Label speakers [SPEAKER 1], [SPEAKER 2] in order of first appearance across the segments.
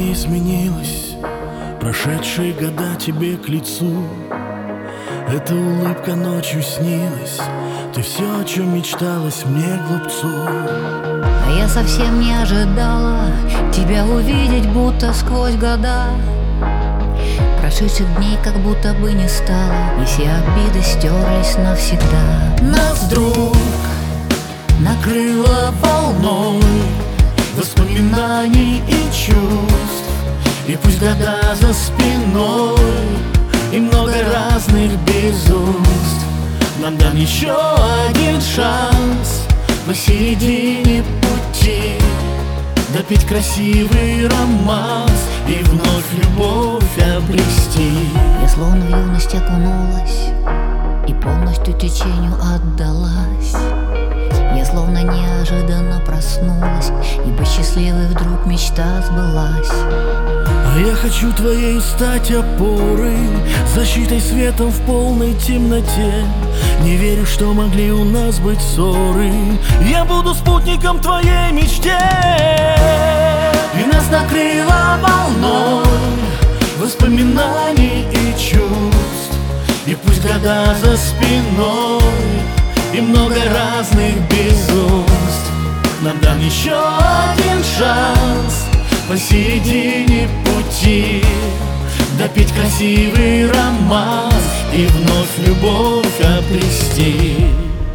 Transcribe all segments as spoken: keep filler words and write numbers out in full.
[SPEAKER 1] не изменилось, прошедшие года тебе к лицу. Эта улыбка ночью снилась, ты все, о чем мечталась мне, глупцу.
[SPEAKER 2] А я совсем не ожидала тебя увидеть, будто сквозь года. Прошедших дней как будто бы не стало, и все обиды стерлись навсегда.
[SPEAKER 1] Нас вдруг накрыло волной воспоминаний и чувств. И пусть года за спиной и много разных безумств, нам дан еще один шанс посередине пути допить красивый романс и вновь любовь обрести.
[SPEAKER 2] Я словно в юность окунулась и полностью течению отдалась. Я словно неожиданно проснулась, ибо счастливой вдруг мечта сбылась.
[SPEAKER 1] А я хочу твоей стать опорой, защитой, светом в полной темноте. Не верю, что могли у нас быть ссоры. Я буду спутником твоей мечте. И нас накрыло волной воспоминаний и чувств. И пусть года за спиной и много разных безумств, нам дан еще один шанс посередине пути допить красивый романс и вновь любовь обрести.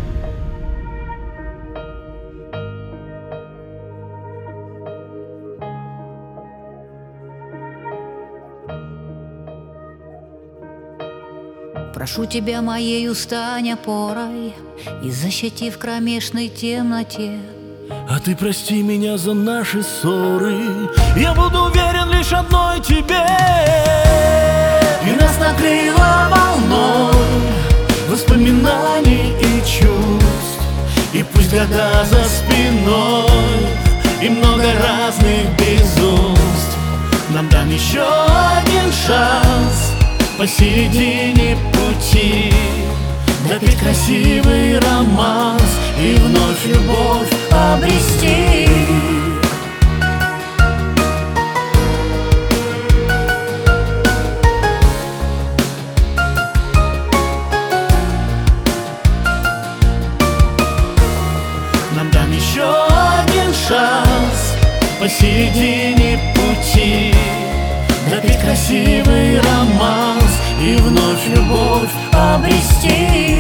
[SPEAKER 2] Прошу тебя, моею стань опорой и защити в кромешной темноте.
[SPEAKER 1] А ты прости меня за наши ссоры, я буду уверен лишь одной тебе. И нас накрыло волной воспоминаний и чувств. И пусть года за спиной и много разных безумств, нам дан еще один шанс посередине пути допить красивый романс и вновь любовь обрести. Нам дан еще один шанс посередине пути допить красивый романс и вновь любовь обрести.